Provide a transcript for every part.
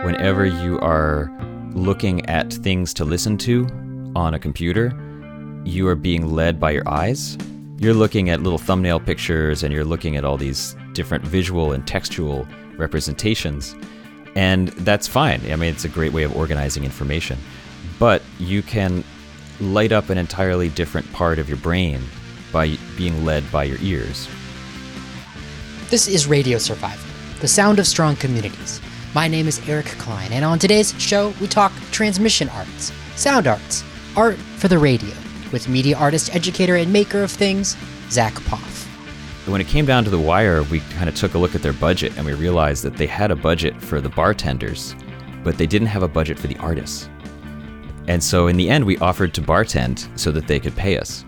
whenever you are looking at things to listen to on a computer, you are being led by your eyes. You're looking at little thumbnail pictures and you're looking at all these different visual and textual representations. And that's fine. I mean, it's a great way of organizing information. But you can light up an entirely different part of your brain by being led by your ears. This is Radio Survival, the sound of strong communities. My name is Eric Klein, and on today's show, we talk transmission arts, sound arts, art for the radio, with media artist, educator, and maker of things, Zach Poff. When it came down to the wire, we kind of took a look at their budget, and we realized that they had a budget for the bartenders, but they didn't have a budget for the artists. And so in the end, we offered to bartend so that they could pay us.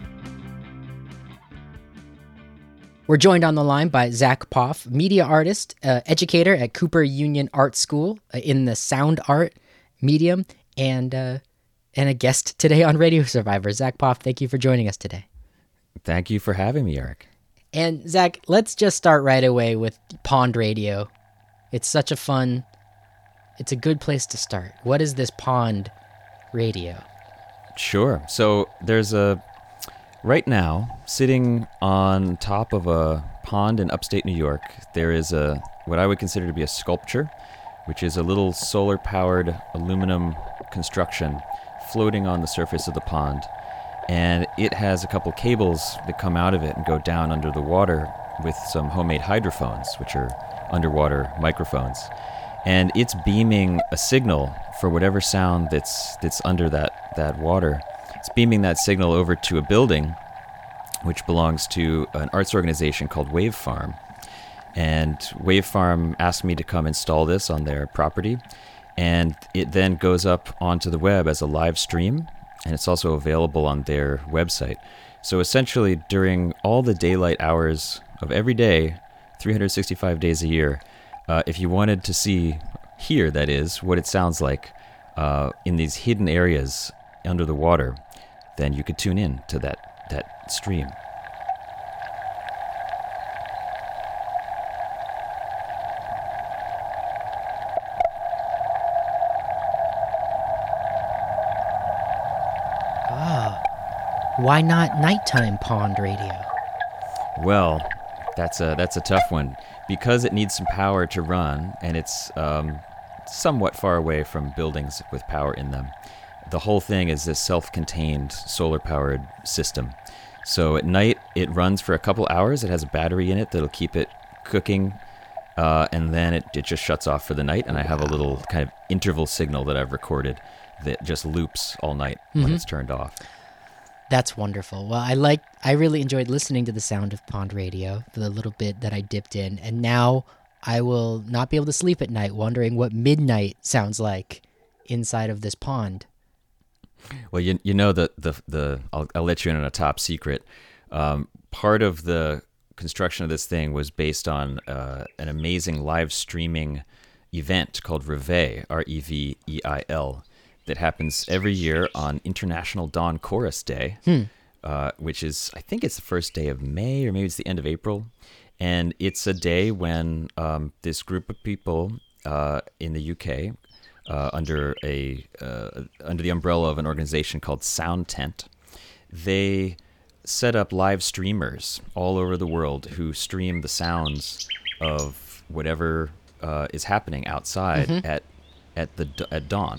We're joined on the line by Zach Poff, media artist, educator at Cooper Union Art School in the sound art medium, and a guest today on Radio Survivor. Zach Poff, thank you for joining us today. Thank you for having me, Eric. And Zach, let's just start right away with Pond Radio. It's a good place to start. What is this Pond Radio? Sure. So right now, sitting on top of a pond in upstate New York, there is what I would consider to be a sculpture, which is a little solar-powered aluminum construction floating on the surface of the pond. And it has a couple cables that come out of it and go down under the water with some homemade hydrophones, which are underwater microphones. And it's beaming a signal for whatever sound that's under that water. It's beaming that signal over to a building which belongs to an arts organization called Wave Farm. And Wave Farm asked me to come install this on their property. And it then goes up onto the web as a live stream. And it's also available on their website. So essentially, during all the daylight hours of every day, 365 days a year, if you wanted to hear, that is, what it sounds like in these hidden areas under the water, then you could tune in to that stream. Why not nighttime pond radio? Well, that's a tough one. Because it needs some power to run, and it's somewhat far away from buildings with power in them. The whole thing is this self-contained solar-powered system. So at night, it runs for a couple hours. It has a battery in it that'll keep it cooking, and then it just shuts off for the night. And I have a little kind of interval signal that I've recorded that just loops all night when it's turned off. That's wonderful. Well, I really enjoyed listening to the sound of pond radio for the little bit that I dipped in, and now I will not be able to sleep at night wondering what midnight sounds like inside of this pond. Well, you know I'll let you in on a top secret. Part of the construction of this thing was based on an amazing live streaming event called Reveil, Reveil, that happens every year on International Dawn Chorus Day, which is, I think it's the first day of May, or maybe it's the end of April. And it's a day when this group of people in the UK, under the umbrella of an organization called Sound Tent, they set up live streamers all over the world who stream the sounds of whatever is happening outside at dawn.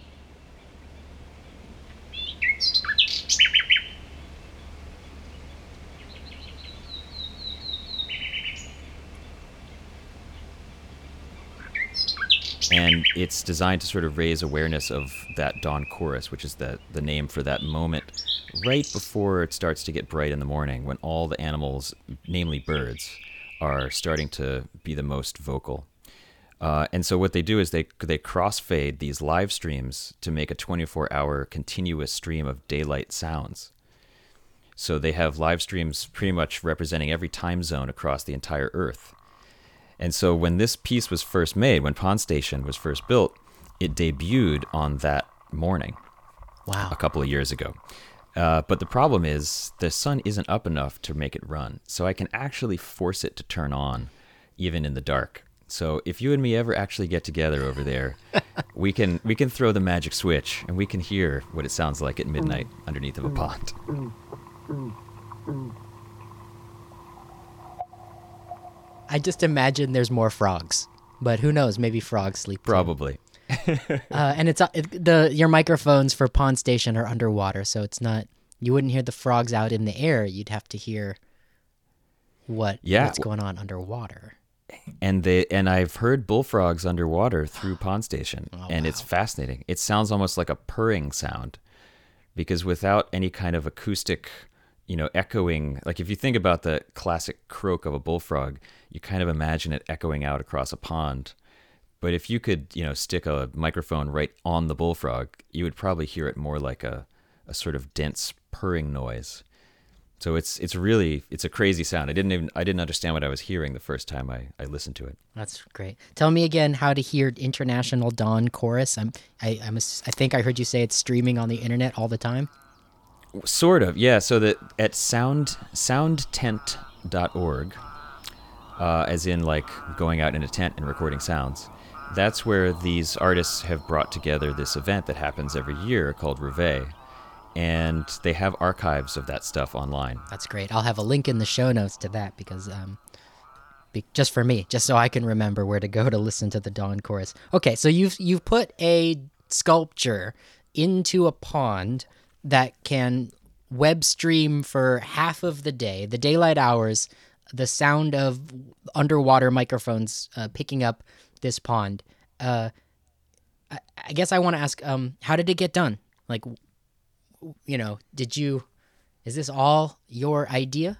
And it's designed to sort of raise awareness of that dawn chorus, which is the name for that moment right before it starts to get bright in the morning, when all the animals, namely birds, are starting to be the most vocal. And so what they do is they crossfade these live streams to make a 24-hour continuous stream of daylight sounds. So they have live streams pretty much representing every time zone across the entire Earth. And so when this piece was first made, when Pond Station was first built, it debuted on that morning. Wow. A couple of years ago. But the problem is the sun isn't up enough to make it run. So I can actually force it to turn on even in the dark. So if you and me ever actually get together over there, we can throw the magic switch and we can hear what it sounds like at midnight underneath of a pond. I just imagine there's more frogs, but who knows? Maybe frogs sleep too. Probably. And your microphones for Pond Station are underwater, so it's not. You wouldn't hear the frogs out in the air. You'd have to hear what's going on underwater. And I've heard bullfrogs underwater through Pond Station, and it's fascinating. It sounds almost like a purring sound, because without any kind of acoustic, echoing. Like if you think about the classic croak of a bullfrog, you kind of imagine it echoing out across a pond. But if you could, stick a microphone right on the bullfrog, you would probably hear it more like a sort of dense purring noise. So it's a crazy sound. I didn't understand what I was hearing the first time I listened to it. That's great. Tell me again how to hear International Dawn Chorus. I think I heard you say it's streaming on the internet all the time. Sort of, yeah. So that at soundtent.org, as in like going out in a tent and recording sounds, that's where these artists have brought together this event that happens every year called Reveille. And they have archives of that stuff online. That's great. I'll have a link in the show notes to that because just for me, just so I can remember where to go to listen to the Dawn Chorus. Okay, so you've put a sculpture into a pond that can web stream for half of the day, the daylight hours, the sound of underwater microphones picking up this pond. I guess I want to ask, how did it get done? Like, is this all your idea?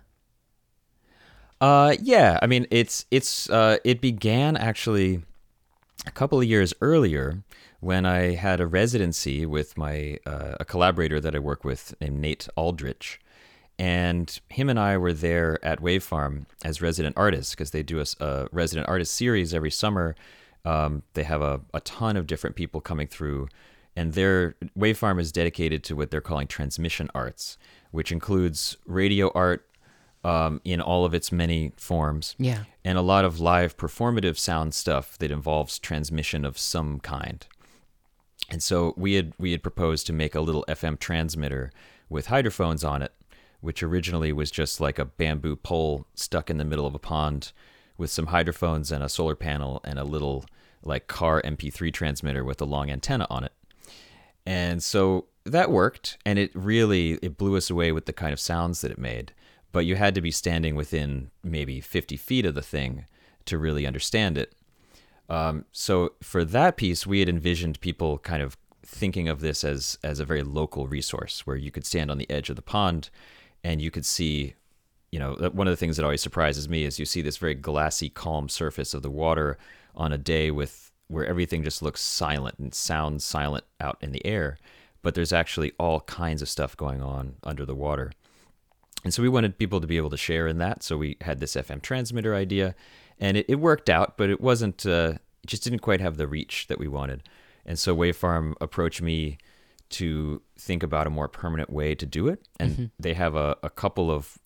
Yeah. I mean, it began actually a couple of years earlier when I had a residency with a collaborator that I work with named Nate Aldrich. And him and I were there at Wave Farm as resident artists because they do a resident artist series every summer. They have a ton of different people coming through. And their Wave Farm is dedicated to what they're calling transmission arts, which includes radio art in all of its many forms, and a lot of live performative sound stuff that involves transmission of some kind. And so we had proposed to make a little FM transmitter with hydrophones on it, which originally was just like a bamboo pole stuck in the middle of a pond with some hydrophones and a solar panel and a little like car MP3 transmitter with a long antenna on it. And so that worked, and it blew us away with the kind of sounds that it made. But you had to be standing within maybe 50 feet of the thing to really understand it. So for that piece, we had envisioned people kind of thinking of this as a very local resource where you could stand on the edge of the pond and you could see, one of the things that always surprises me is you see this very glassy, calm surface of the water on a day where everything just looks silent and sounds silent out in the air, but there's actually all kinds of stuff going on under the water. And so we wanted people to be able to share in that, so we had this FM transmitter idea, and it worked out, but it wasn't, it just didn't quite have the reach that we wanted. And so Wave Farm approached me to think about a more permanent way to do it, and they have a couple of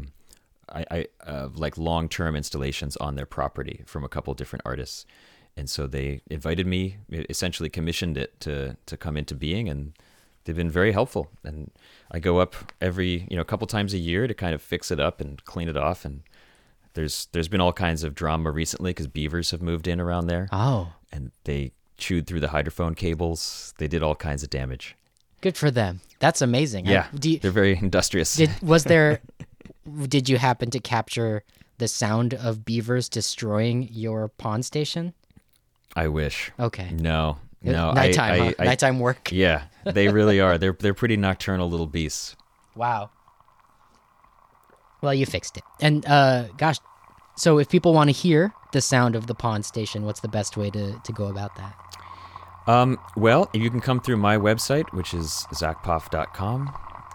like long-term installations on their property from a couple different artists. And so they invited me, essentially commissioned it to come into being, and they've been very helpful. And I go up every, a couple times a year to kind of fix it up and clean it off. And there's been all kinds of drama recently because beavers have moved in around there. Oh. And they chewed through the hydrophone cables. They did all kinds of damage. Good for them. That's amazing. Yeah, they're very industrious. Did you happen to capture the sound of beavers destroying your pond station? I wish. Okay. No. Nighttime, nighttime work. Yeah, they really are. They're pretty nocturnal little beasts. Wow. Well, you fixed it. And gosh, so if people want to hear the sound of the pond station, what's the best way to go about that? Well, you can come through my website, which is zachpoff.com,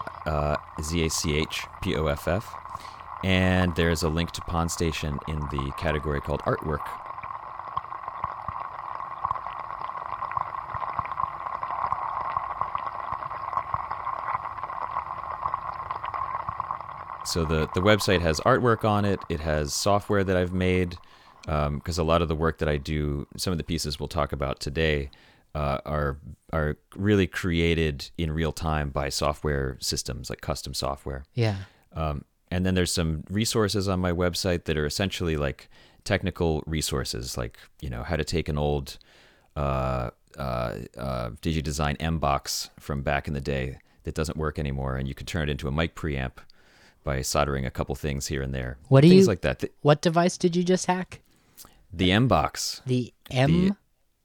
ZACHPOFF, and there's a link to Pond Station in the category called Artwork. So the website has artwork on it. It has software that I've made because a lot of the work that I do, some of the pieces we'll talk about today, are really created in real time by software systems, like custom software. Yeah. And then there's some resources on my website that are essentially like technical resources, like, you know, how to take an old DigiDesign M box from back in the day that doesn't work anymore, and you can turn it into a mic preamp by soldering a couple things here and there. Things like that. What device did you just hack? The M box. The M.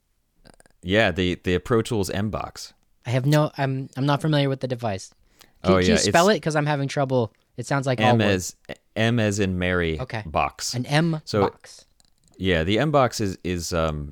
The Pro Tools M box. I'm not familiar with the device. Can you spell it? Because I'm having trouble. It sounds like M as in Mary. Okay. Box. An M box. Yeah, the M box is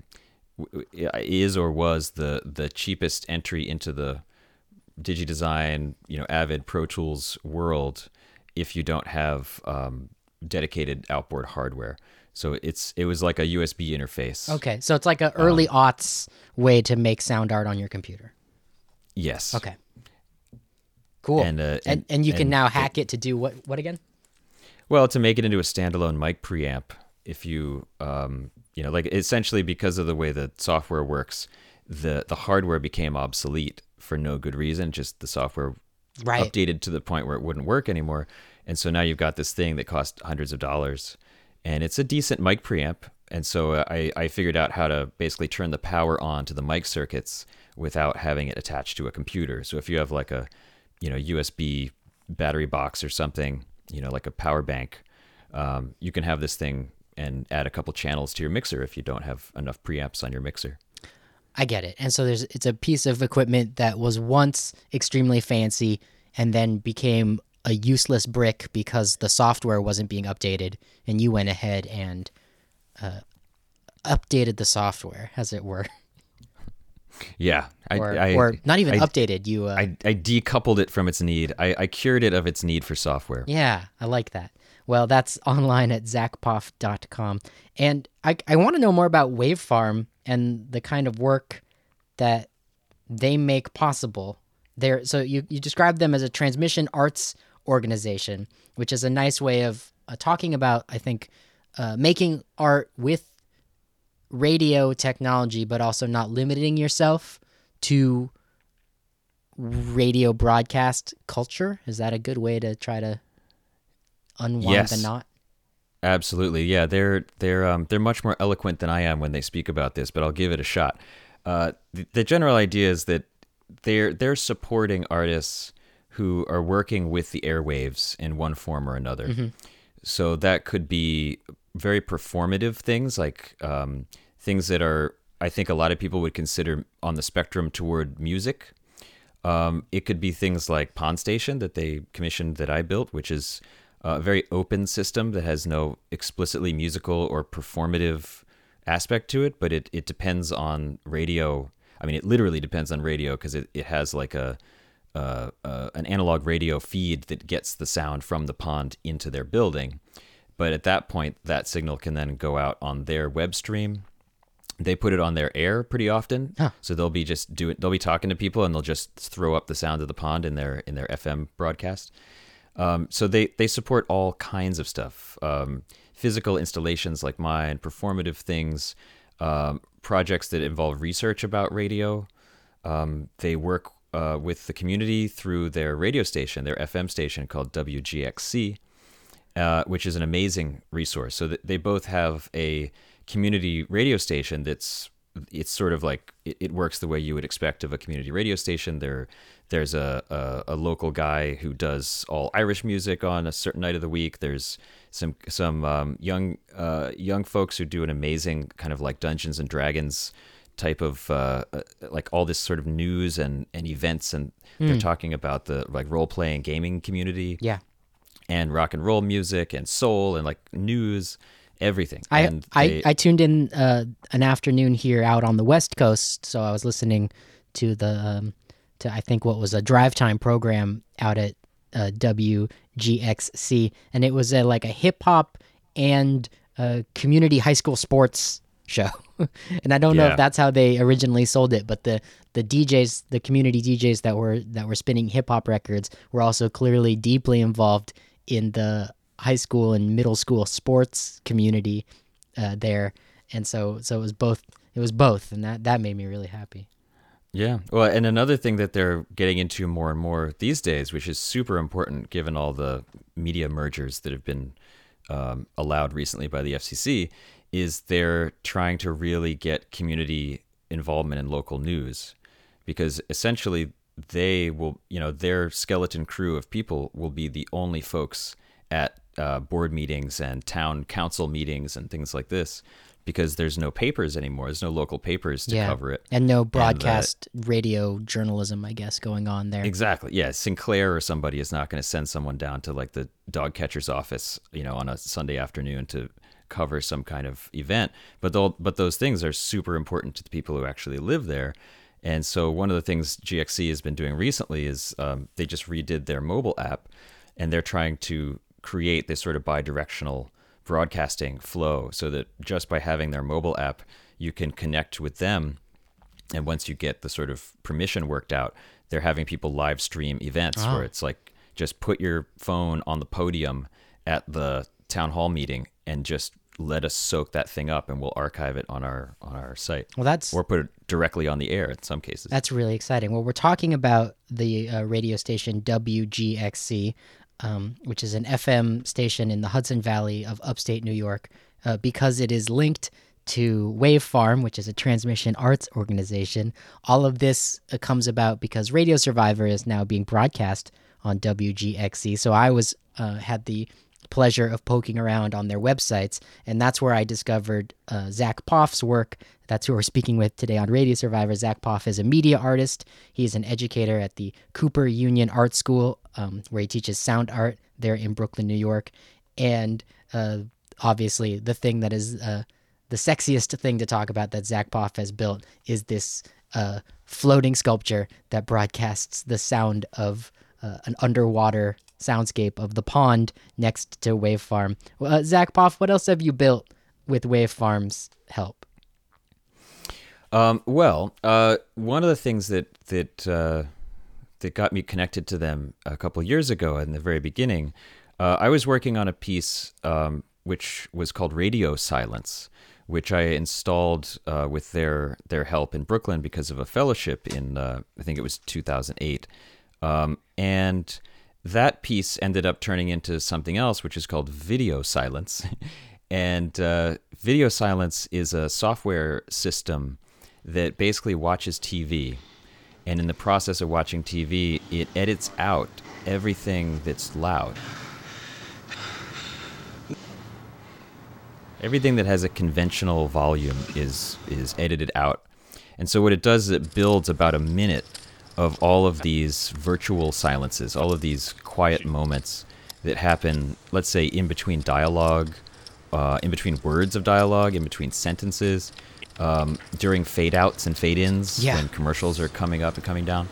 or was the cheapest entry into the DigiDesign, you know, Avid Pro Tools world if you don't have dedicated outboard hardware. So it was like a USB interface. Okay, so it's like an early aughts way to make sound art on your computer. Yes. Okay. Cool. And you can now hack it to do what again? Well, to make it into a standalone mic preamp, if you like essentially because of the way the software works, the hardware became obsolete for no good reason. Just the software updated to the point where it wouldn't work anymore, and so now you've got this thing that costs hundreds of dollars. And it's a decent mic preamp. And so I figured out how to basically turn the power on to the mic circuits without having it attached to a computer. So if you have like a, you know, USB battery box or something, you know, like a power bank, you can have this thing and add a couple channels to your mixer if you don't have enough preamps on your mixer. I get it. And so it's a piece of equipment that was once extremely fancy and then became a useless brick because the software wasn't being updated, and you went ahead and updated the software, as it were. Yeah, or not even updated. You I decoupled it from its need. I cured it of its need for software. Yeah, I like that. Well, that's online at zachpoff.com, and I want to know more about Wavefarm and the kind of work that they make possible. So you described them as a transmission arts organization, which is a nice way of talking about, I think, making art with radio technology, but also not limiting yourself to radio broadcast culture. Is that a good way to try to unwind the knot? Absolutely. Yeah, they're much more eloquent than I am when they speak about this, but I'll give it a shot. The general idea is that they're supporting artists who are working with the airwaves in one form or another. Mm-hmm. So that could be very performative things, like things that are, I think a lot of people would consider on the spectrum toward music. It could be things like Pond Station that they commissioned that I built, which is a very open system that has no explicitly musical or performative aspect to it, but it depends on radio. I mean, it literally depends on radio because it has like an analog radio feed that gets the sound from the pond into their building. But at that point, that signal can then go out on their web stream. They put it on their air pretty often. Huh. So they'll be talking to people and they'll just throw up the sound of the pond in their FM broadcast. So they support all kinds of stuff. Physical installations like mine, performative things, projects that involve research about radio. They work with the community through their radio station, their FM station called WGXC, which is an amazing resource. So they both have a community radio station it's sort of like it works the way you would expect of a community radio station. There's a local guy who does all Irish music on a certain night of the week. There's some young folks who do an amazing kind of like Dungeons and Dragons type of like all this sort of news and events, and they're talking about the like role-playing gaming community, and rock and roll music and soul and like news, everything. I tuned in an afternoon here out on the West Coast, so I was listening to the to I think what was a drive time program out at WGXC, and it was like a hip hop and community high school sports show. And I don't know if that's how they originally sold it, but the DJs, the community DJs that were spinning hip hop records were also clearly deeply involved in the high school and middle school sports community there, and so it was both. It was both, and that made me really happy. Yeah. Well, and another thing that they're getting into more and more these days, which is super important given all the media mergers that have been allowed recently by the FCC, is they're trying to really get community involvement in local news, because essentially they will, their skeleton crew of people will be the only folks at board meetings and town council meetings and things like this, because there's no papers anymore. There's no local papers to cover it. And no broadcast radio journalism, I guess, going on there. Exactly. Yeah. Sinclair or somebody is not going to send someone down to like the dog catcher's office, on a Sunday afternoon to cover some kind of event. But those things are super important to the people who actually live there. And so one of the things GXC has been doing recently is they just redid their mobile app, and they're trying to create this sort of bi-directional broadcasting flow, so that just by having their mobile app, you can connect with them. And once you get the sort of permission worked out, they're having people live stream events where it's like, just put your phone on the podium at the town hall meeting and just let us soak that thing up, and we'll archive it on our site. Well, or put it directly on the air in some cases. That's really exciting. Well, we're talking about the radio station WGXC, which is an FM station in the Hudson Valley of upstate New York, because it is linked to Wave Farm, which is a transmission arts organization. All of this comes about because Radio Survivor is now being broadcast on WGXC. So I had the pleasure of poking around on their websites, and that's where I discovered Zach Poff's work. That's who we're speaking with today on Radio Survivor. Zach Poff is a media artist. He is an educator at the Cooper Union Art School, where he teaches sound art there in Brooklyn, New York. And obviously the thing that is the sexiest thing to talk about that Zach Poff has built is this floating sculpture that broadcasts the sound of an underwater soundscape of the pond next to Wave Farm. Zach Poff, what else have you built with Wave Farm's help? One of the things that got me connected to them a couple of years ago in the very beginning, I was working on a piece which was called Radio Silence, which I installed with their help in Brooklyn because of a fellowship in, I think it was 2008. And that piece ended up turning into something else, which is called Video Silence. And Video Silence is a software system that basically watches TV. And in the process of watching TV, it edits out everything that's loud. Everything that has a conventional volume is edited out. And so what it does is it builds about a minute of all of these virtual silences, all of these quiet moments that happen, let's say, in between dialogue, in between words of dialogue, in between sentences, during fade-outs and fade-ins, when commercials are coming up and coming down.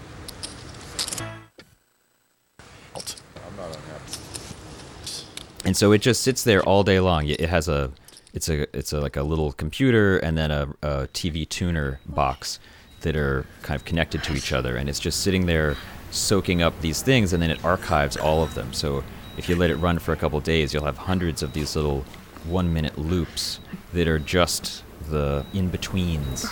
And so it just sits there all day long. It has it's like a little computer and then a TV tuner box that are kind of connected to each other, and it's just sitting there soaking up these things, and then it archives all of them. So if you let it run for a couple of days, you'll have hundreds of these little 1-minute loops that are just the in-betweens.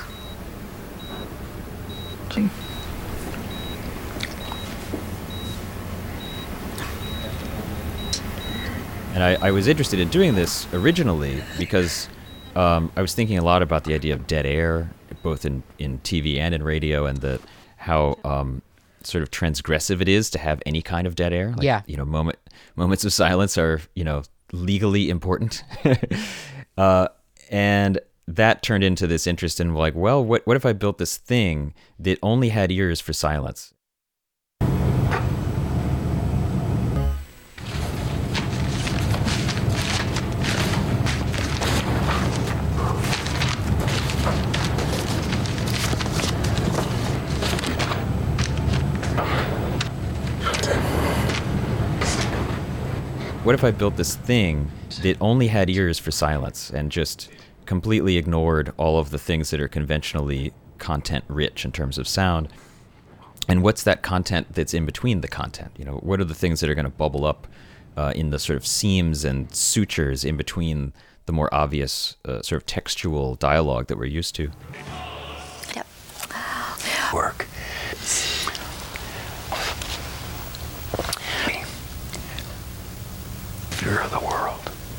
And I was interested in doing this originally because I was thinking a lot about the idea of dead air, both in TV and in radio, and how sort of transgressive it is to have any kind of dead air. Moments of silence are, legally important. And that turned into this interest in what if I built this thing that only had ears for silence? What if I built this thing that only had ears for silence and just completely ignored all of the things that are conventionally content rich in terms of sound? And what's that content that's in between the content? What are the things that are going to bubble up in the sort of seams and sutures in between the the more obvious sort of textual dialogue that we're used to. Yep. Work. Fear of the world.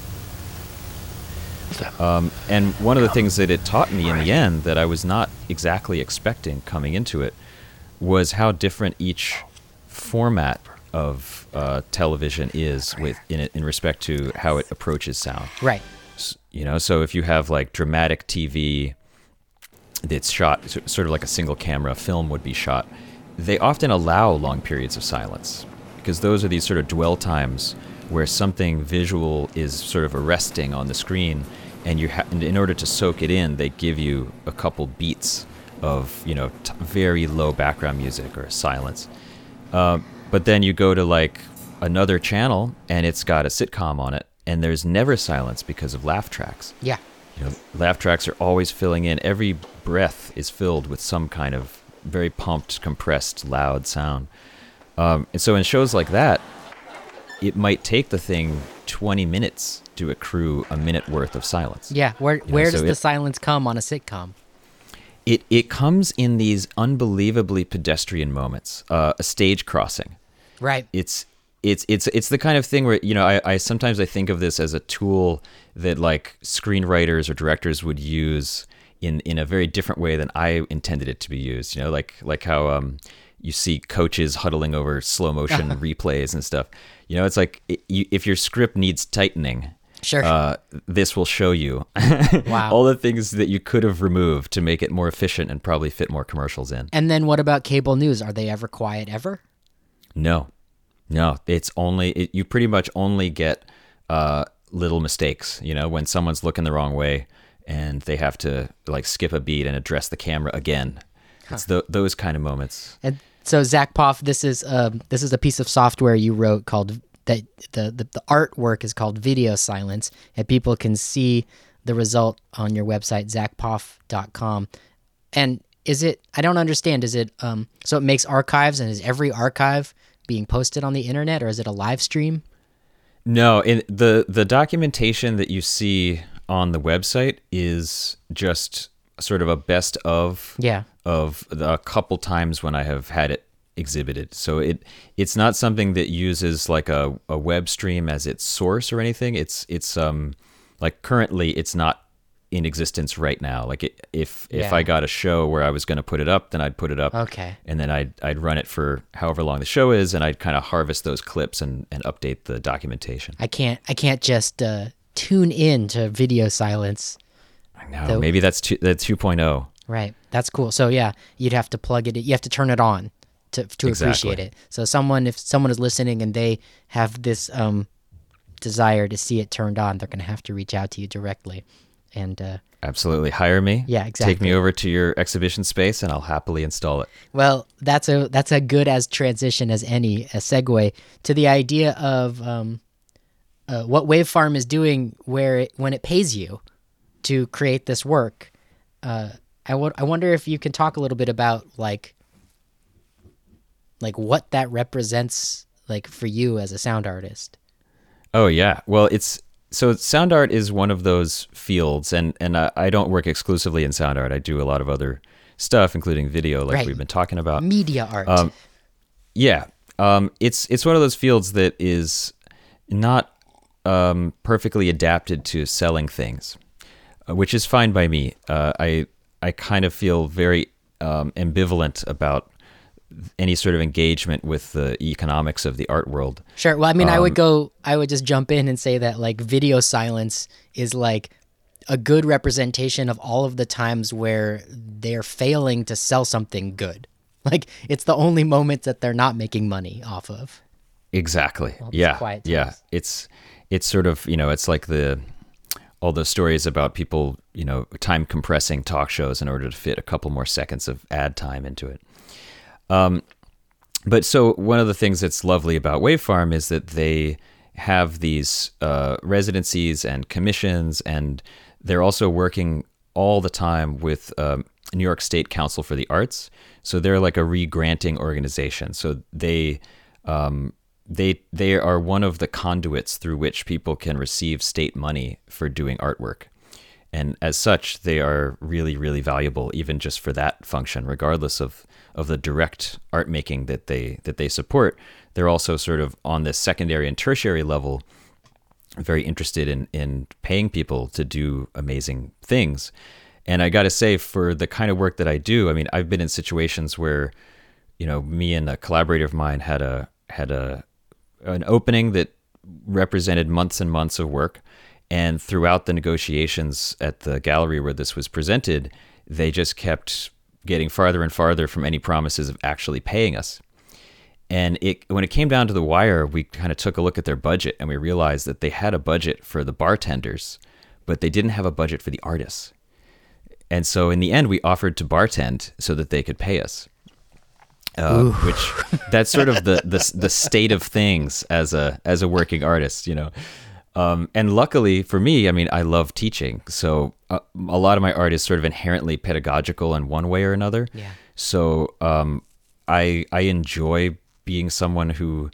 And one of the things that it taught me in the end that I was not exactly expecting coming into it was how different each format of television is in respect to how it approaches sound. Right. You know, so if you have like dramatic TV that's shot sort of like a single camera film would be shot, they often allow long periods of silence because those are these sort of dwell times where something visual is sort of arresting on the screen, and in order to soak it in, they give you a couple beats of, you know, very low background music or silence. But then you go to like another channel and it's got a sitcom on it, and there's never silence because of laugh tracks. Yeah. You know, laugh tracks are always filling in. Every breath is filled with some kind of very pumped, compressed, loud sound. And so in shows like that, it might take the thing 20 minutes to accrue a minute worth of silence. Yeah. Where does the silence come on a sitcom? It comes in these unbelievably pedestrian moments. A stage crossing. Right. It's the kind of thing where, you know, I sometimes I think of this as a tool that like screenwriters or directors would use in a very different way than I intended it to be used. You know, like how you see coaches huddling over slow motion replays and stuff. You know, it's like if your script needs tightening, sure, this will show you wow. all the things that you could have removed to make it more efficient and probably fit more commercials in. And then what about cable news? Are they ever quiet ever? No, it's only you pretty much only get little mistakes. You know, when someone's looking the wrong way and they have to like skip a beat and address the camera again. It's those kind of moments. And so Zach Poff, this is a piece of software you wrote called that the artwork is called Video Silence, and people can see the result on your website zachpoff.com. And is it? I don't understand. Is it so it makes archives, and is every archive being posted on the internet, or is it a live stream? No, in the documentation that you see on the website is just sort of a best of a couple times when I have had it exhibited. So it's not something that uses like a web stream as its source or anything. It's like currently it's not in existence right now. Like if I got a show where I was going to put it up, then I'd put it up. Okay. And then I'd run it for however long the show is, and I'd kind of harvest those clips and update the documentation. I can't just tune in to Video Silence. I know. Maybe that's 2.0. Right. That's cool. So yeah, you'd have to plug it in. You have to turn it on to appreciate it. So if someone is listening and they have this desire to see it turned on, they're going to have to reach out to you directly. And absolutely, hire me. Yeah, exactly. Take me over to your exhibition space, and I'll happily install it. Well, that's a good as transition as any, a segue to the idea of what Wavefarm is doing, when it pays you to create this work. I wonder if you can talk a little bit about like what that represents like for you as a sound artist. Oh yeah, well so sound art is one of those fields, and I don't work exclusively in sound art. I do a lot of other stuff, including video, like we've been talking about. Media art. Yeah, it's one of those fields that is not perfectly adapted to selling things, which is fine by me. I kind of feel very ambivalent about any sort of engagement with the economics of the art world. Sure. Well, I mean, I would just jump in and say that like Video Silence is like a good representation of all of the times where they're failing to sell something good. Like it's the only moment that they're not making money off of. Exactly. Yeah. Yeah. It's sort of, you know, it's like all those stories about people, you know, time compressing talk shows in order to fit a couple more seconds of ad time into it. But so one of the things that's lovely about Wavefarm is that they have these residencies and commissions, and they're also working all the time with New York State Council for the Arts. So they're like a re-granting organization. So they they are one of the conduits through which people can receive state money for doing artwork. And as such, they are really, really valuable, even just for that function, regardless of the direct art making that they support. They're also sort of on this secondary and tertiary level, very interested in paying people to do amazing things. And I got to say, for the kind of work that I do, I mean, I've been in situations where, me and a collaborator of mine had an opening that represented months and months of work. And throughout the negotiations at the gallery where this was presented, they just kept getting farther and farther from any promises of actually paying us. And when it came down to the wire, we kind of took a look at their budget and we realized that they had a budget for the bartenders, but they didn't have a budget for the artists. And so in the end, we offered to bartend so that they could pay us. Which that's sort of the state of things as a working artist, And luckily for me, I mean, I love teaching. So a lot of my art is sort of inherently pedagogical in one way or another. Yeah. So I enjoy being someone who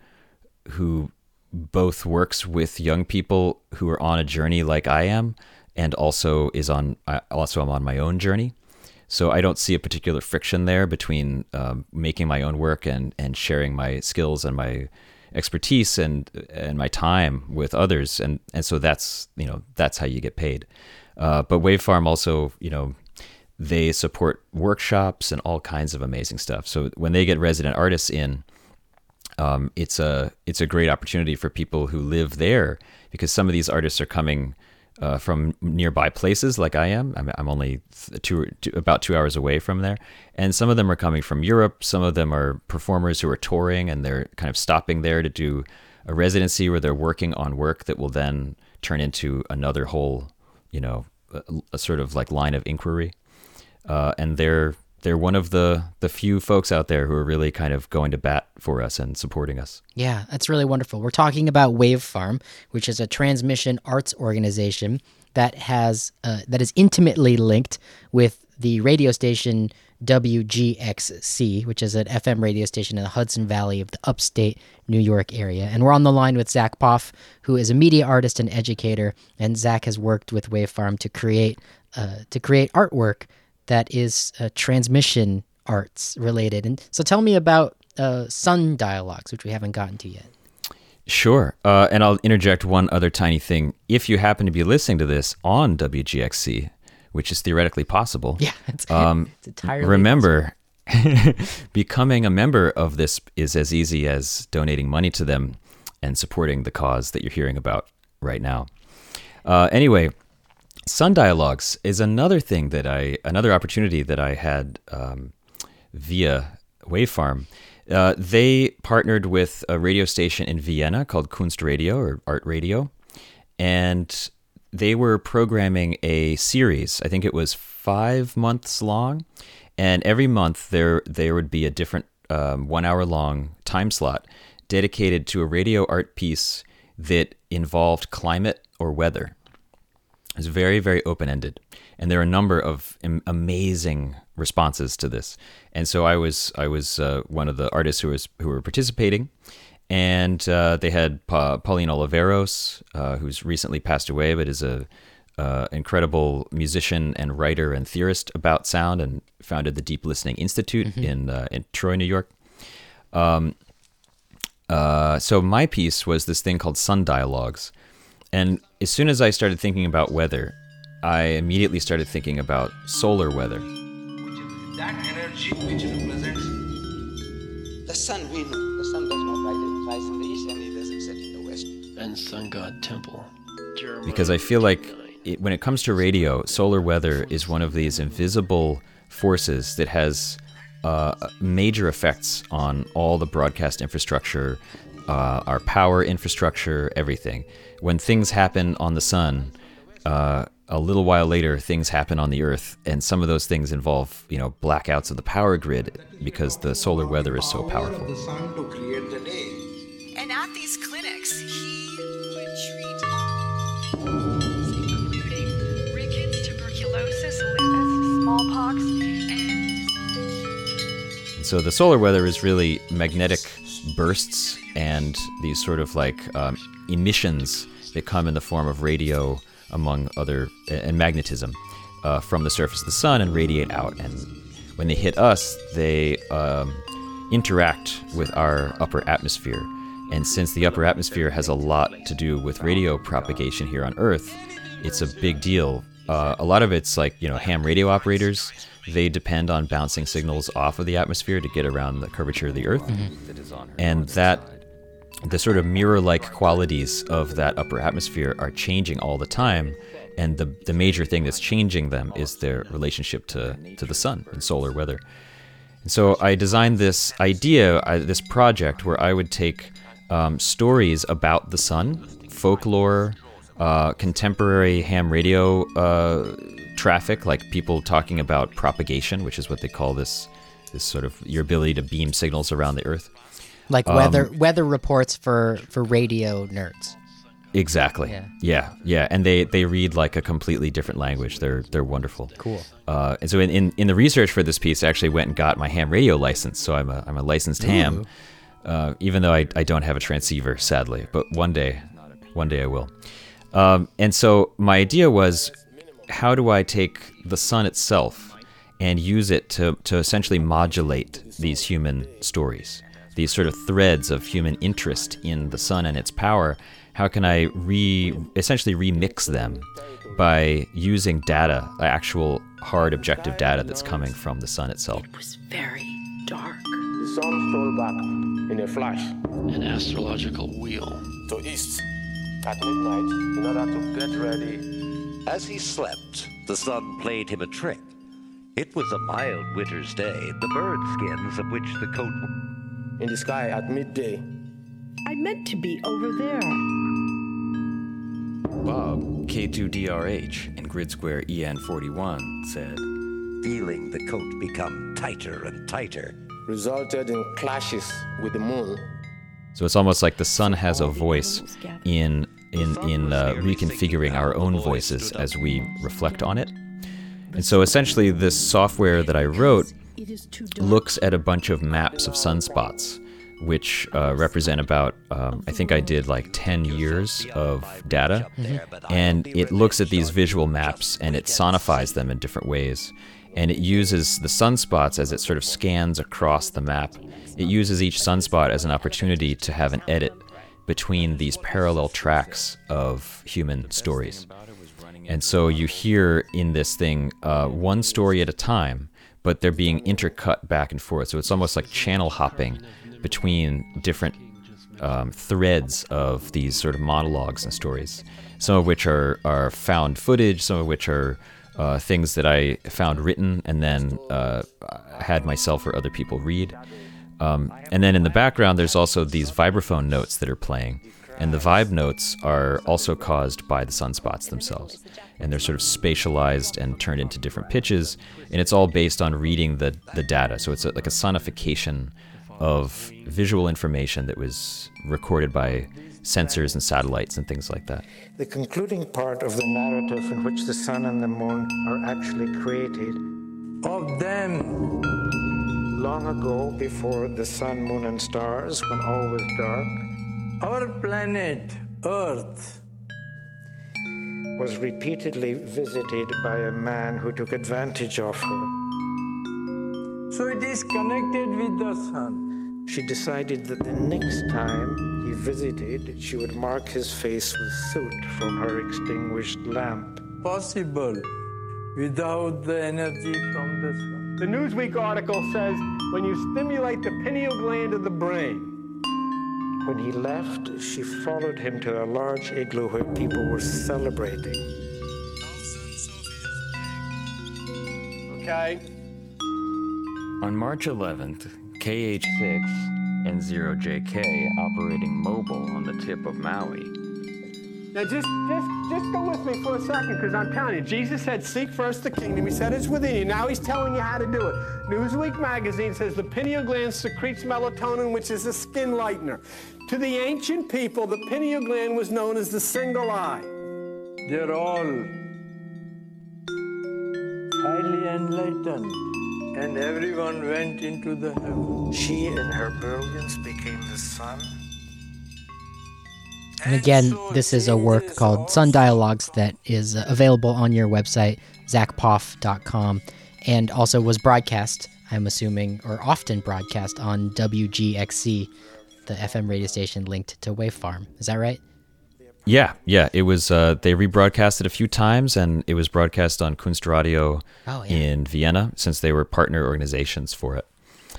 both works with young people who are on a journey like I am, and also I'm on my own journey. So I don't see a particular friction there between making my own work and sharing my skills and my expertise and my time with others, and so that's how you get paid. But Wavefarm also, they support workshops and all kinds of amazing stuff. So when they get resident artists in, it's a great opportunity for people who live there, because some of these artists are coming from nearby places like I am. I'm only about 2 hours away from there. And some of them are coming from Europe. Some of them are performers who are touring and they're kind of stopping there to do a residency where they're working on work that will then turn into another whole, a sort of like line of inquiry. And they're one of the few folks out there who are really kind of going to bat for us and supporting us. Yeah, that's really wonderful. We're talking about Wavefarm, which is a transmission arts organization that is intimately linked with the radio station WGXC, which is an FM radio station in the Hudson Valley of the upstate New York area. And we're on the line with Zach Poff, who is a media artist and educator. And Zach has worked with Wavefarm to create artwork that is transmission arts related. And so tell me about Sun Dialogues, which we haven't gotten to yet. Sure. And I'll interject one other tiny thing. If you happen to be listening to this on WGXC, which is theoretically possible, it's entirely remember, becoming a member of this is as easy as donating money to them and supporting the cause that you're hearing about right now. Anyway, Sun Dialogues is another opportunity that I had via Wavefarm. They partnered with a radio station in Vienna called Kunstradio or Art Radio, and they were programming a series. I think it was 5 months long, and every month there would be a different 1 hour long time slot dedicated to a radio art piece that involved climate or weather. It's very, very open-ended, and there are a number of amazing responses to this. And so I was one of the artists who were participating, and they had Pauline Oliveros, who's recently passed away, but is a incredible musician and writer and theorist about sound, and founded the Deep Listening Institute in Troy, New York. So my piece was this thing called Sun Dialogues. And as soon as I started thinking about weather, I immediately started thinking about solar weather. That energy which represents the sun, we know. The sun does not rise in the east and it doesn't set in the west. And Sun God Temple. Because I feel like when it comes to radio, solar weather is one of these invisible forces that has major effects on all the broadcast infrastructure, our power infrastructure, everything. When things happen on the sun, a little while later, things happen on the Earth, and some of those things involve, blackouts of the power grid because the solar weather is so powerful. the sun to create the day. And at these clinics, he would treat including rickets, tuberculosis, lupus, smallpox, and So the solar weather is really magnetic bursts and these sort of like emissions that come in the form of radio, among other, and magnetism from the surface of the sun and radiate out. And when they hit us, they interact with our upper atmosphere. And since the upper atmosphere has a lot to do with radio propagation here on Earth, it's a big deal. A lot of it's like, ham radio operators. They depend on bouncing signals off of the atmosphere to get around the curvature of the Earth. Mm-hmm. And the sort of mirror-like qualities of that upper atmosphere are changing all the time. And the major thing that's changing them is their relationship to the sun and solar weather. And so I designed this idea, this project, where I would take stories about the sun, folklore, contemporary ham radio traffic, like people talking about propagation, which is what they call this sort of your ability to beam signals around the Earth. Like weather reports for radio nerds. Exactly. Yeah. And they read like a completely different language. They're wonderful. Cool. And so in the research for this piece, I actually went and got my ham radio license. So I'm a licensed ham, even though I don't have a transceiver, sadly. But one day I will. And so my idea was, how do I take the sun itself and use it to essentially modulate these human stories, these sort of threads of human interest in the sun and its power? How can I essentially remix them by using data, actual hard objective data that's coming from the sun itself? It was very dark. The sun stole back in a flash An astrological wheel. to east at midnight in order to get ready. As he slept, the sun played him a trick. It was a mild winter's day, the bird skins of which the coat... In the sky at midday. I meant to be over there. Bob, K2DRH, in Grid Square EN41, said, feeling the coat become tighter and tighter. Resulted in clashes with the moon. So it's almost like the sun has a voice in reconfiguring our own voices as we reflect on it. And so essentially this software that I wrote looks at a bunch of maps of sunspots, which represent about, I think I did like 10 years of data. And it looks at these visual maps and it sonifies them in different ways. And it uses the sunspots as it sort of scans across the map. It uses each sunspot as an opportunity to have an edit between these parallel tracks of human stories. And so you hear in this thing one story at a time, but they're being intercut back and forth. So it's almost like channel hopping between different threads of these sort of monologues and stories, some of which are found footage, some of which are things that I found written and then had myself or other people read. And then in the background, there's also these vibraphone notes that are playing. And the vibe notes are also caused by the sunspots themselves. And they're sort of spatialized and turned into different pitches. And it's all based on reading the data. So it's like a sonification of visual information that was recorded by sensors and satellites and things like that. The concluding part of the narrative in which the sun and the moon are actually created of them long ago, before the sun, moon, and stars, when all was dark, our planet, Earth, was repeatedly visited by a man who took advantage of her. So it is connected with the sun. She decided that the next time he visited, she would mark his face with soot from her extinguished lamp. Possible without the energy from the sun. The Newsweek article says when you stimulate the pineal gland of the brain. When he left, she followed him to a large igloo where people were celebrating. Okay. On March 11th, KH6 and 0JK operating mobile on the tip of Maui. Now just go with me for a second, because I'm telling you, Jesus said, seek first the kingdom. He said it's within you. Now he's telling you how to do it. Newsweek magazine says the pineal gland secretes melatonin, which is a skin lightener. To the ancient people, the pineal gland was known as the single eye. They're all highly enlightened and everyone went into the heavens. She, in her brilliance, became the sun. And again, this is a work called Sun Dialogues that is available on your website, zachpoff.com, and also was broadcast, I'm assuming, or often broadcast on WGXC, the FM radio station linked to Wavefarm. Is that right? Yeah. It was. They rebroadcast it a few times, and it was broadcast on Kunstradio in Vienna, since they were partner organizations for it.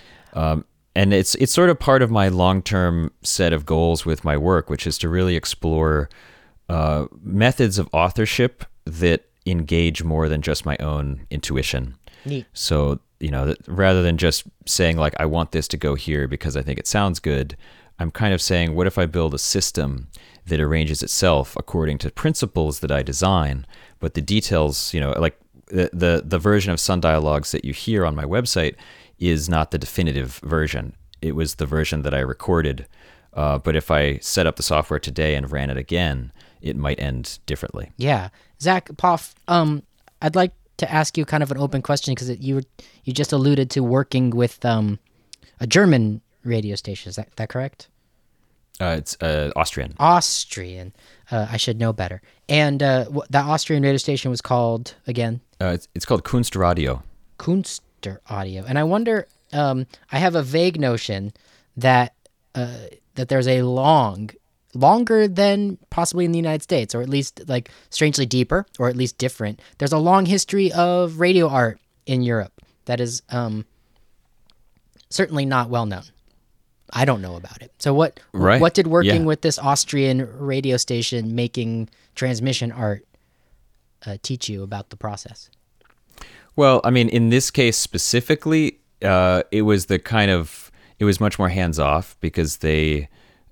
And it's sort of part of my long-term set of goals with my work, which is to really explore methods of authorship that engage more than just my own intuition. Neat. So, rather than just saying, like, I want this to go here because I think it sounds good, I'm kind of saying, what if I build a system that arranges itself according to principles that I design, but the details, like the version of Sun Dialogues that you hear on my website is not the definitive version. It was the version that I recorded. But if I set up the software today and ran it again, it might end differently. Yeah. Zach Poff, I'd like to ask you kind of an open question, because you just alluded to working with a German radio station. Is that correct? It's Austrian. Austrian. I should know better. And that Austrian radio station was called, again? It's called Kunstradio. Audio. And I wonder, I have a vague notion that there's a longer than possibly in the United States, or at least like strangely deeper, or at least different. There's a long history of radio art in Europe that is certainly not well known. I don't know about it. So what did working with this Austrian radio station making transmission art teach you about the process? Well, I mean, in this case specifically, it was much more hands off, because they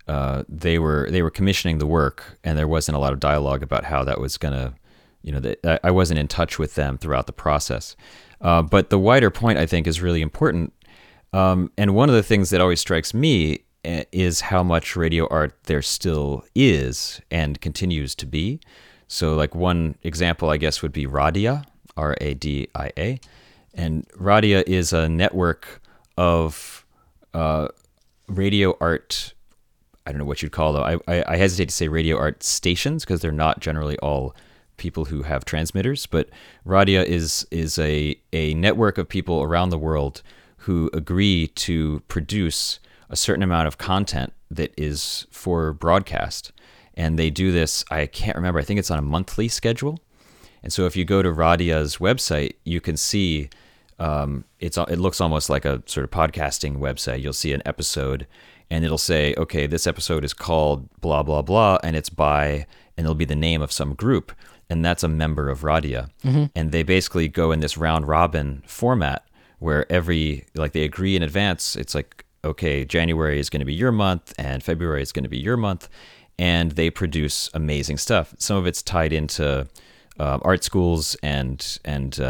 were commissioning the work, and there wasn't a lot of dialogue about how that was gonna, I wasn't in touch with them throughout the process. But the wider point, I think, is really important. And one of the things that always strikes me is how much radio art there still is and continues to be. So, like, one example, I guess, would be Radia. Radia, and Radia is a network of radio art. I don't know what you'd call them. I hesitate to say radio art stations, because they're not generally all people who have transmitters. But Radia is a network of people around the world who agree to produce a certain amount of content that is for broadcast, and they do this. I can't remember. I think it's on a monthly schedule. And so if you go to Radia's website, you can see it looks almost like a sort of podcasting website. You'll see an episode, and it'll say, okay, this episode is called blah, blah, blah, and it's by, and it'll be the name of some group, and that's a member of Radia. Mm-hmm. And they basically go in this round robin format where they agree in advance. It's like, okay, January is going to be your month, and February is going to be your month, and they produce amazing stuff. Some of it's tied into art schools and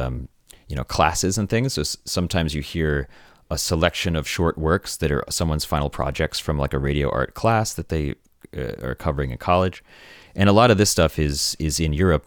classes and things. So sometimes you hear a selection of short works that are someone's final projects from like a radio art class that they are covering in college, and a lot of this stuff is in Europe.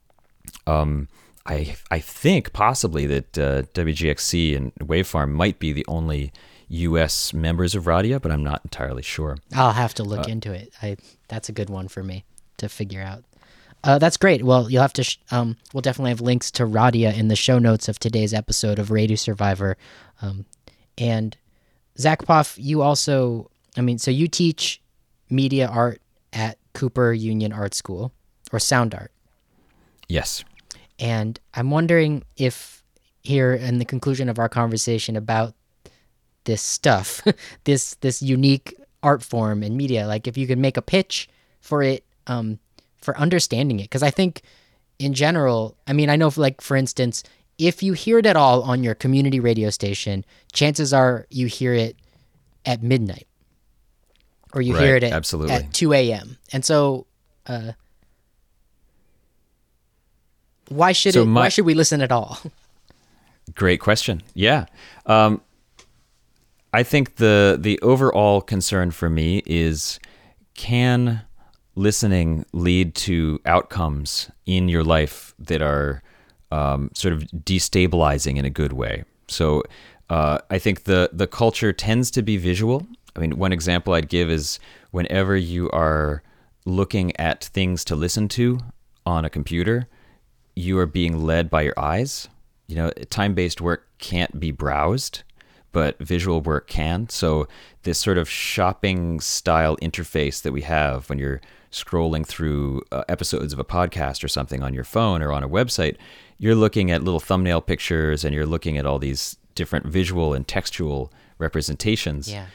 I think possibly that WGXC and Wavefarm might be the only U.S. members of Radia, but I'm not entirely sure. I'll have to look into it. That's a good one for me to figure out. That's great. Well, you'll have to. We'll definitely have links to Radia in the show notes of today's episode of Radio Survivor. And Zach Poff, you also, so you teach media art at Cooper Union Art School, or sound art. Yes. And I'm wondering if here in the conclusion of our conversation about this stuff, this unique art form in media, like if you could make a pitch for it, for understanding it. Because I think in general, I know, like, for instance, if you hear it at all on your community radio station, chances are you hear it at midnight, or you hear it at 2 a.m. And so why should we listen at all? Great question. Yeah. I think the overall concern for me is, can listening lead to outcomes in your life that are sort of destabilizing in a good way? So I think the culture tends to be visual. I mean, one example I'd give is whenever you are looking at things to listen to on a computer, you are being led by your eyes. You know, time-based work can't be browsed, but visual work can. So this sort of shopping style interface that we have when you're scrolling through episodes of a podcast or something on your phone or on a website, you're looking at little thumbnail pictures and you're looking at all these different visual and textual representations. Yeah.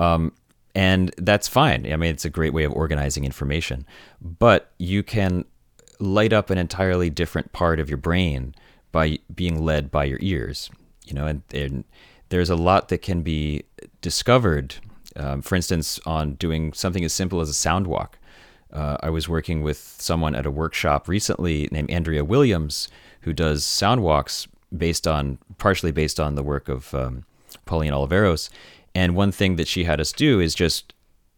And that's fine. I mean, it's a great way of organizing information, but you can light up an entirely different part of your brain by being led by your ears, you know, and there's a lot that can be discovered, for instance, on doing something as simple as a sound walk. I was working with someone at a workshop recently named Andrea Williams, who does sound walks partially based on the work of Pauline Oliveros. And one thing that she had us do is just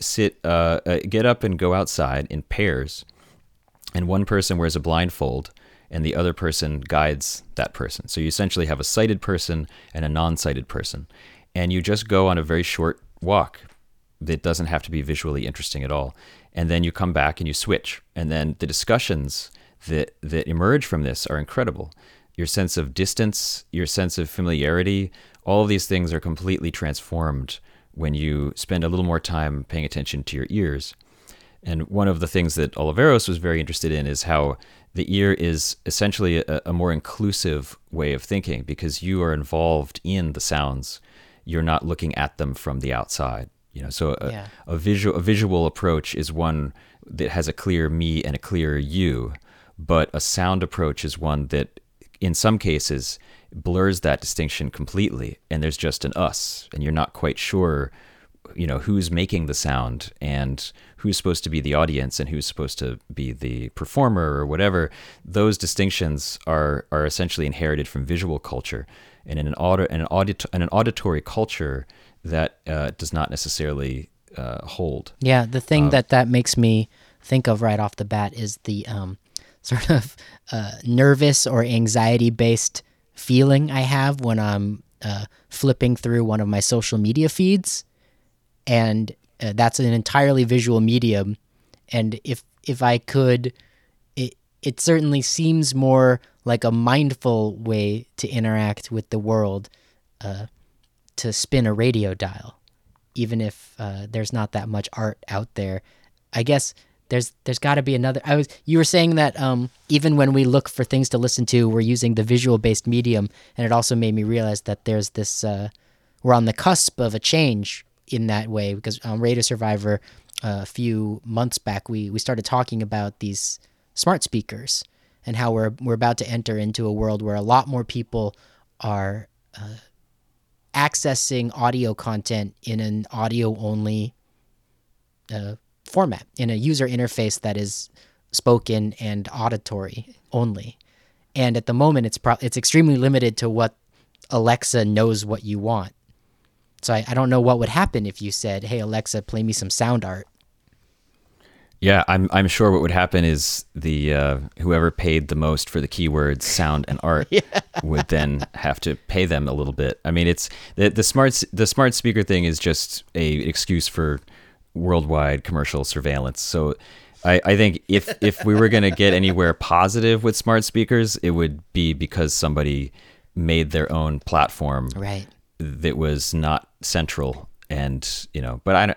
get up and go outside in pairs. And one person wears a blindfold and the other person guides that person. So you essentially have a sighted person and a non-sighted person. And you just go on a very short walk that doesn't have to be visually interesting at all. And then you come back and you switch. And then the discussions that emerge from this are incredible. Your sense of distance, your sense of familiarity, all of these things are completely transformed when you spend a little more time paying attention to your ears. And one of the things that Oliveros was very interested in is how the ear is essentially a more inclusive way of thinking because you are involved in the sounds. You're not looking at them from the outside. You know, so a visual approach is one that has a clear me and a clear you, but a sound approach is one that in some cases blurs that distinction completely, and there's just an us, and you're not quite sure, you know, who's making the sound and who's supposed to be the audience and who's supposed to be the performer or whatever. Those distinctions are essentially inherited from visual culture, and in an auditory culture that does not necessarily hold. Yeah, the thing that makes me think of right off the bat is the sort of nervous or anxiety-based feeling I have when I'm flipping through one of my social media feeds, and that's an entirely visual medium. And if I could, it certainly seems more like a mindful way to interact with the world, to spin a radio dial, even if there's not that much art out there. I guess there's got to be another. You were saying that even when we look for things to listen to, we're using the visual-based medium, and it also made me realize that there's this. We're on the cusp of a change in that way, because on Radio Survivor a few months back, we started talking about these smart speakers and how we're about to enter into a world where a lot more people are accessing audio content in an audio-only format, in a user interface that is spoken and auditory only. And at the moment, it's extremely limited to what Alexa knows what you want. So I don't know what would happen if you said, "Hey Alexa, play me some sound art." Yeah, I'm sure what would happen is the whoever paid the most for the keywords sound and art would then have to pay them a little bit. I mean, it's the smart speaker thing is just an excuse for worldwide commercial surveillance. So I think if we were going to get anywhere positive with smart speakers, it would be because somebody made their own platform that was not central. And, you know, but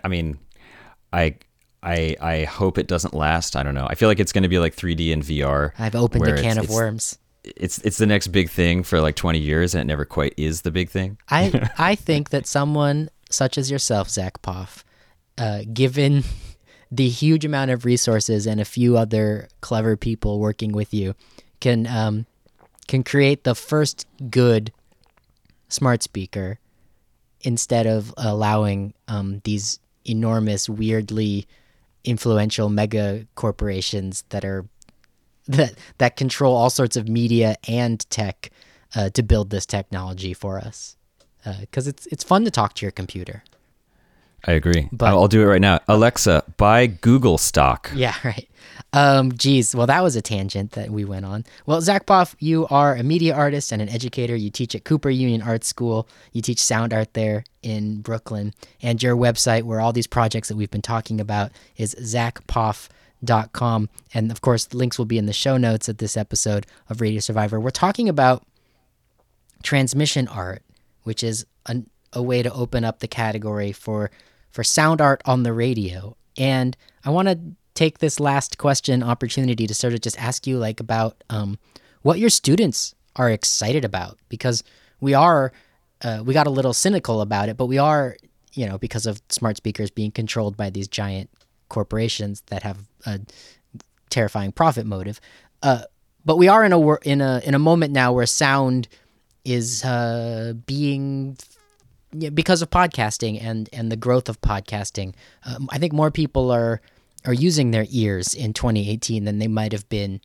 I hope it doesn't last. I don't know. I feel like it's going to be like 3D and VR. I've opened a can of worms. It's the next big thing for like 20 years, and it never quite is the big thing. I think that someone such as yourself, Zach Poff, given the huge amount of resources and a few other clever people working with you, can create the first good smart speaker instead of allowing these enormous, weirdly influential mega corporations that control all sorts of media and tech to build this technology for us. Because it's fun to talk to your computer. I agree. But- I'll do it right now. Alexa, buy Google stock. Yeah, right. Geez, well, that was a tangent that we went on. Well, Zach Poff, you are a media artist and an educator. You teach at Cooper Union Art School. You teach sound art there in Brooklyn. And your website, where all these projects that we've been talking about, is zachpoff.com. And of course, the links will be in the show notes of this episode of Radio Survivor. We're talking about transmission art, which is a way to open up the category for sound art on the radio. And I want to take this last question opportunity to sort of just ask you like about what your students are excited about, because we got a little cynical about it, but we are, because of smart speakers being controlled by these giant corporations that have a terrifying profit motive. But we are in a moment now where sound is being, because of podcasting and the growth of podcasting. I think more people are using their ears in 2018 than they might have been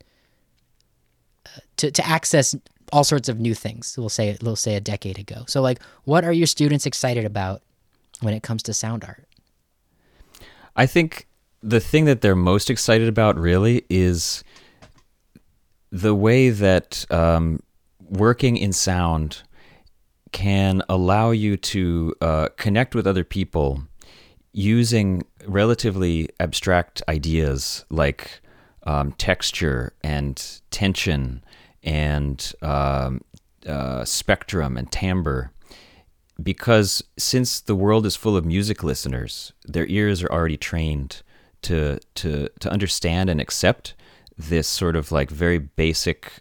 to access all sorts of new things. We'll say a decade ago. So, like, what are your students excited about when it comes to sound art? I think the thing that they're most excited about really is the way that working in sound can allow you to connect with other people using relatively abstract ideas like texture and tension and spectrum and timbre. Because since the world is full of music listeners, their ears are already trained to understand and accept this sort of like very basic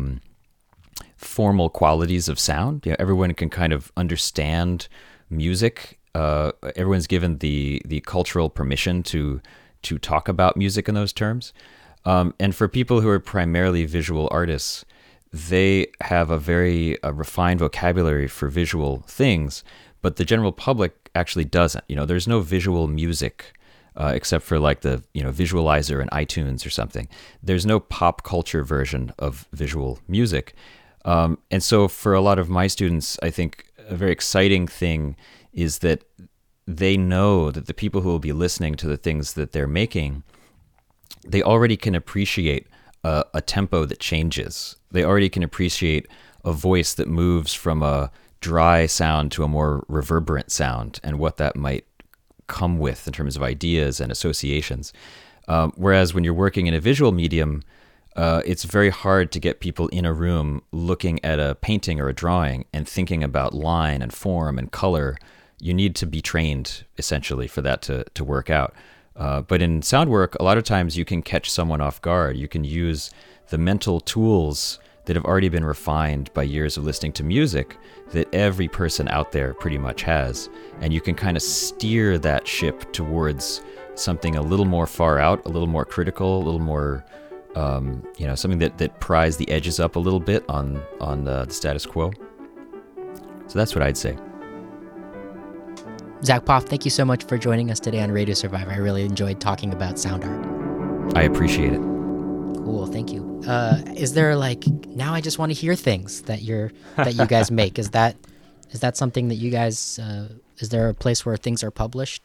formal qualities of sound. Everyone can kind of understand music. Everyone's given the cultural permission to talk about music in those terms. And for people who are primarily visual artists, they have a very refined vocabulary for visual things, but the general public actually doesn't. There's no visual music except for like the visualizer in iTunes or something. There's no pop culture version of visual music. And so for a lot of my students, I think a very exciting thing is that they know that the people who will be listening to the things that they're making, they already can appreciate a tempo that changes. They already can appreciate a voice that moves from a dry sound to a more reverberant sound and what that might come with in terms of ideas and associations. Whereas when you're working in a visual medium, it's very hard to get people in a room looking at a painting or a drawing and thinking about line and form and color. You need to be trained, essentially, for that to work out. But in sound work, a lot of times you can catch someone off guard. You can use the mental tools that have already been refined by years of listening to music that every person out there pretty much has. And you can kind of steer that ship towards something a little more far out, a little more critical, a little more, something that pries the edges up a little bit on the status quo. So that's what I'd say. Zach Poff, thank you so much for joining us today on Radio Survivor. I really enjoyed talking about sound art. I appreciate it. Cool, thank you. Is there now I just want to hear things that you guys make? Is that something that you guys? Is there a place where things are published?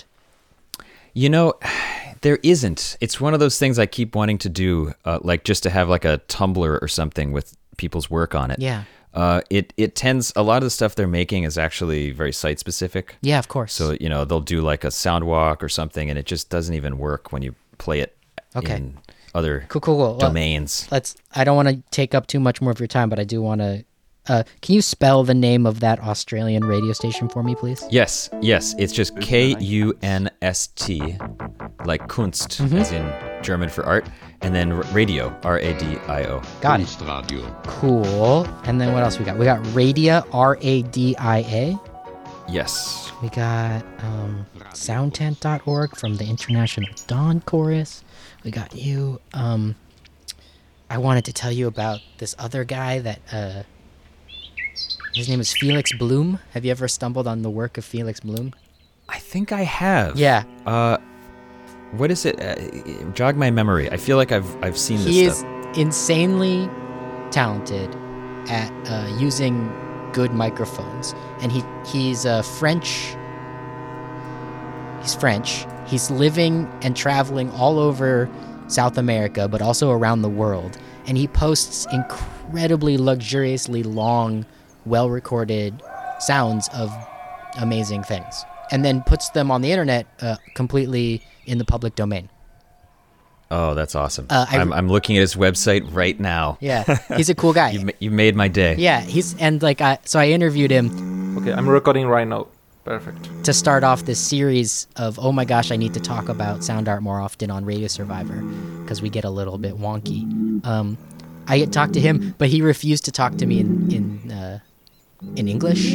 There isn't. It's one of those things I keep wanting to do, just to have like a Tumblr or something with people's work on it. Yeah. It tends, a lot of the stuff they're making is actually very site specific. Yeah, of course. So, they'll do like a sound walk or something, and it just doesn't even work when you play it in other cool. domains. I don't want to take up too much more of your time, but I do want to, can you spell the name of that Australian radio station for me, please? Yes. It's just KUNST, like Kunst, as in German for art, and then radio, RADIO. Got it. Cool. And then what else we got? We got Radia, RADIA. Yes. We got soundtent.org from the International Dawn Chorus. We got you. I wanted to tell you about this other guy that his name is Felix Bloom. Have you ever stumbled on the work of Felix Bloom? I think I have. Yeah. What is it? Jog my memory. I feel like I've seen this stuff. He is insanely talented at using good microphones, and he's a French He's French. He's living and traveling all over South America, but also around the world. And he posts incredibly luxuriously long, well-recorded sounds of amazing things, and then puts them on the internet completely in the public domain. Oh, that's awesome. I'm looking at his website right now. Yeah, he's a cool guy. You made my day. Yeah, so I interviewed him. Okay, I'm recording right now. Perfect. To start off this series of, oh my gosh, I need to talk about sound art more often on Radio Survivor, because we get a little bit wonky. I had talked to him, but he refused to talk to me in English.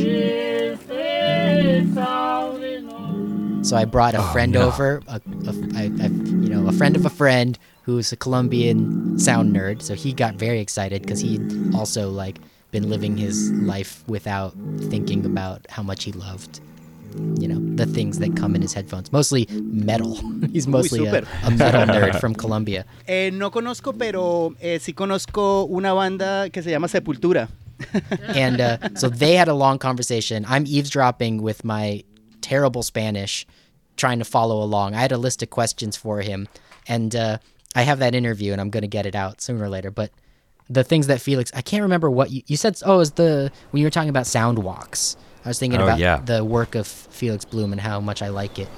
So I brought a friend over, a friend of a friend who's a Colombian sound nerd. So he got very excited because he'd also been living his life without thinking about how much he loved, the things that come in his headphones. Mostly metal. He's mostly a metal nerd from Colombia. No conozco, pero sí conozco una banda que se llama Sepultura. And so they had a long conversation. I'm eavesdropping with my terrible Spanish, trying to follow along. I had a list of questions for him, and I have that interview, and I'm going to get it out sooner or later. But the things that Felix, I can't remember what you said. Oh, is when you were talking about sound walks. I was thinking about the work of Felix Bloom and how much I like it.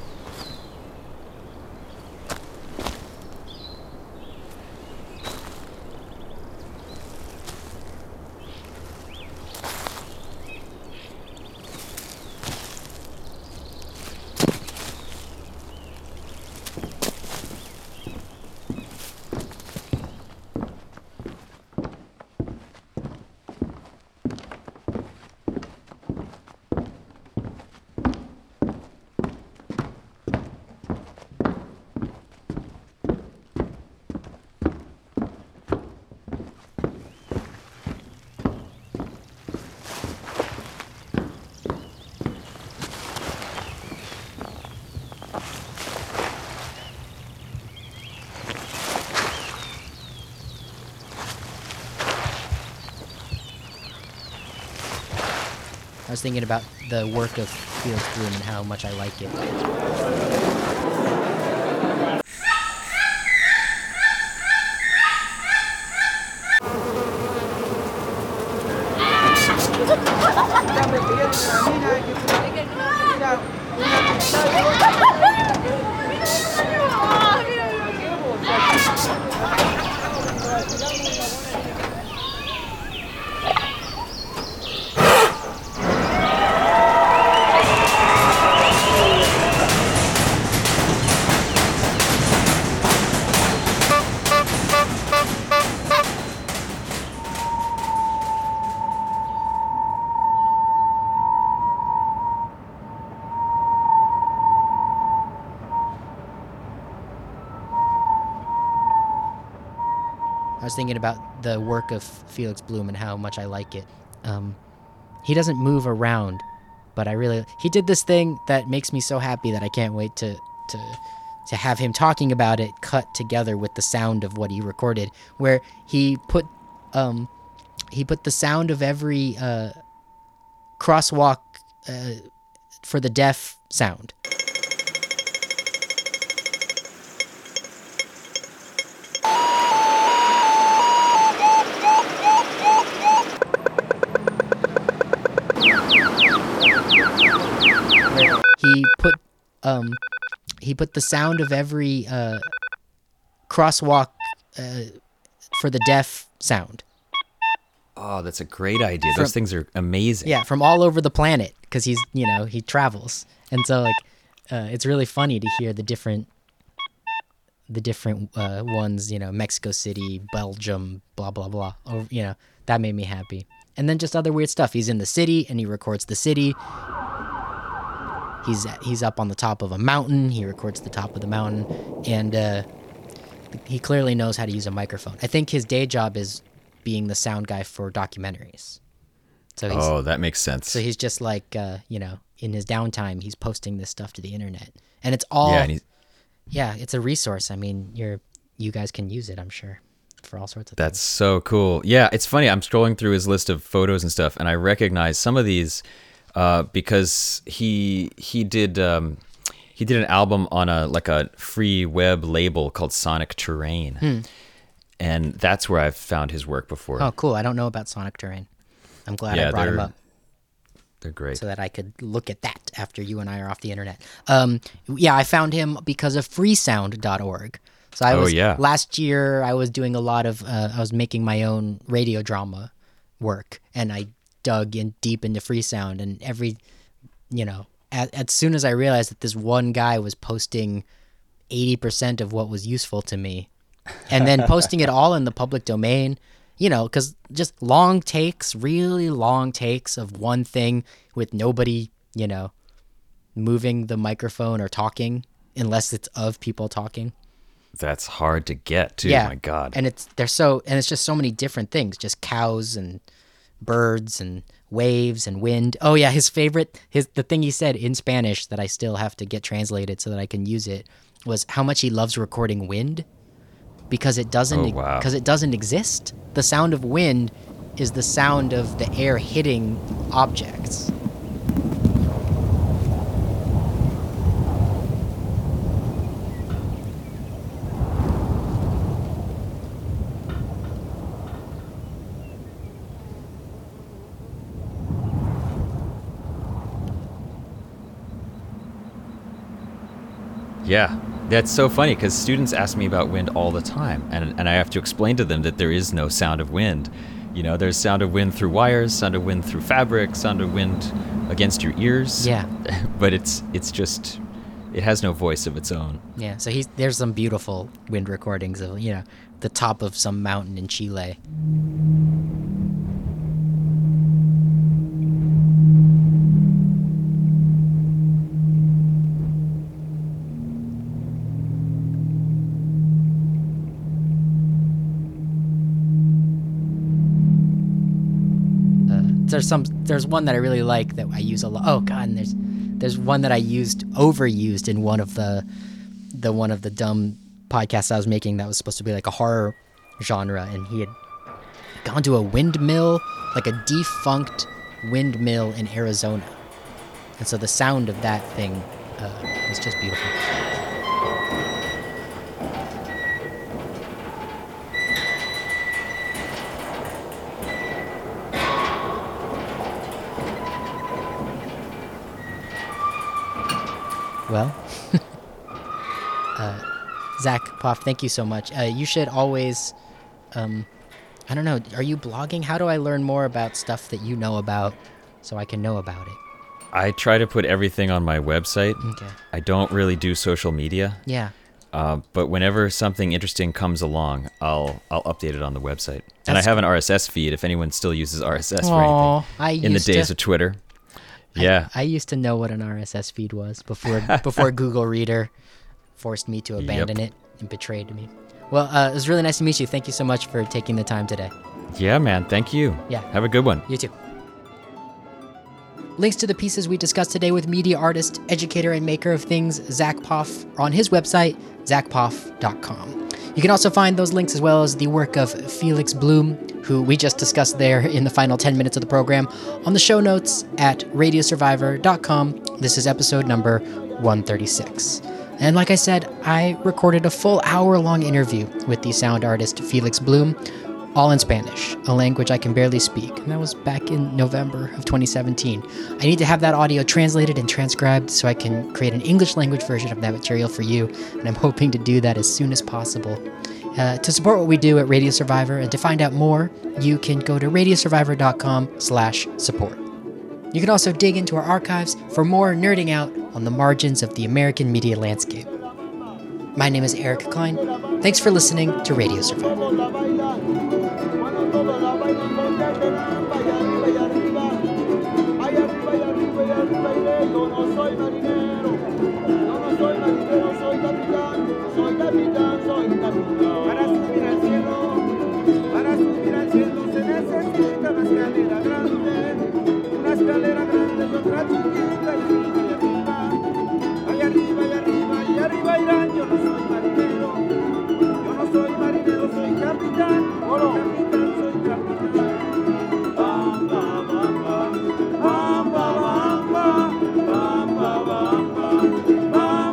I was thinking about the work of Felix Bloom and how much I like it. I was thinking about the work of Felix Bloom and how much I like it. He doesn't move around, but he did this thing that makes me so happy that I can't wait to have him talking about it cut together with the sound of what he recorded, where he put the sound of every crosswalk for the deaf sound. He put the sound of every crosswalk for the deaf sound. Oh, that's a great idea. Those things are amazing. Yeah, from all over the planet, because he travels, and so it's really funny to hear the different ones. Mexico City, Belgium, blah blah blah. That made me happy. And then just other weird stuff. He's in the city and he records the city. He's up on the top of a mountain. He records the top of the mountain, and he clearly knows how to use a microphone. I think his day job is being the sound guy for documentaries. So that makes sense. So he's just in his downtime, he's posting this stuff to the internet, and it's all it's a resource. I mean, you guys can use it, I'm sure, for all sorts of things. That's so cool. Yeah, it's funny. I'm scrolling through his list of photos and stuff, and I recognize some of these. Because he did He did an album on a free web label called Sonic Terrain. And that's where I've found his work before. Oh, cool. I don't know about Sonic Terrain. I'm glad I brought him up. They're great. So that I could look at that after you and I are off the internet. I found him because of freesound.org. So last year I was doing a lot of, I was making my own radio drama work, and I dug in deep into Freesound, and as soon as I realized that this one guy was posting 80% of what was useful to me, and then posting it all in the public domain, because just long takes, really long takes of one thing with nobody, moving the microphone or talking, unless it's of people talking. That's hard to get too. Yeah. My God. And it's just so many different things, just cows and birds and waves and wind. Oh yeah, the thing he said in Spanish that I still have to get translated so that I can use it was how much he loves recording wind. Because it doesn't exist. The sound of wind is the sound of the air hitting objects. Yeah. That's so funny because students ask me about wind all the time, and I have to explain to them that there is no sound of wind. There's sound of wind through wires, sound of wind through fabric, sound of wind against your ears. Yeah. But it has no voice of its own. Yeah, so there's some beautiful wind recordings of, the top of some mountain in Chile. There's one that I really like that I use a lot. Oh God, and there's one that I overused in one of the dumb podcasts I was making that was supposed to be like a horror genre, and he had gone to a windmill, like a defunct windmill in Arizona, and so the sound of that thing was just beautiful. Well, Zach Poff, thank you so much. You should always, I don't know, are you blogging? How do I learn more about stuff that you know about so I can know about it? I try to put everything on my website. Okay. I don't really do social media. Yeah. But whenever something interesting comes along, I'll update it on the website. And I have an RSS feed if anyone still uses RSS for anything in the days of Twitter. Yeah, I used to know what an RSS feed was before Google Reader forced me to abandon it and betrayed me. Well, it was really nice to meet you. Thank you so much for taking the time today. Yeah, man. Thank you. Yeah. Have a good one. You too. Links to the pieces we discussed today with media artist, educator, and maker of things Zach Poff are on his website, zachpoff.com. You can also find those links as well as the work of Felix Bloom, who we just discussed there in the final 10 minutes of the program, on the show notes at radiosurvivor.com. This is episode number 136. And like I said, I recorded a full hour-long interview with the sound artist Felix Bloom, all in Spanish, a language I can barely speak, and that was back in November of 2017. I need to have that audio translated and transcribed so I can create an English language version of that material for you, and I'm hoping to do that as soon as possible. To support what we do at Radio Survivor and to find out more, you can go to radiosurvivor.com/support. You can also dig into our archives for more nerding out on the margins of the American media landscape. My name is Eric Klein. Thanks for listening to Radio Survivor. Bam,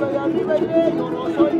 arriba iré, yo no soy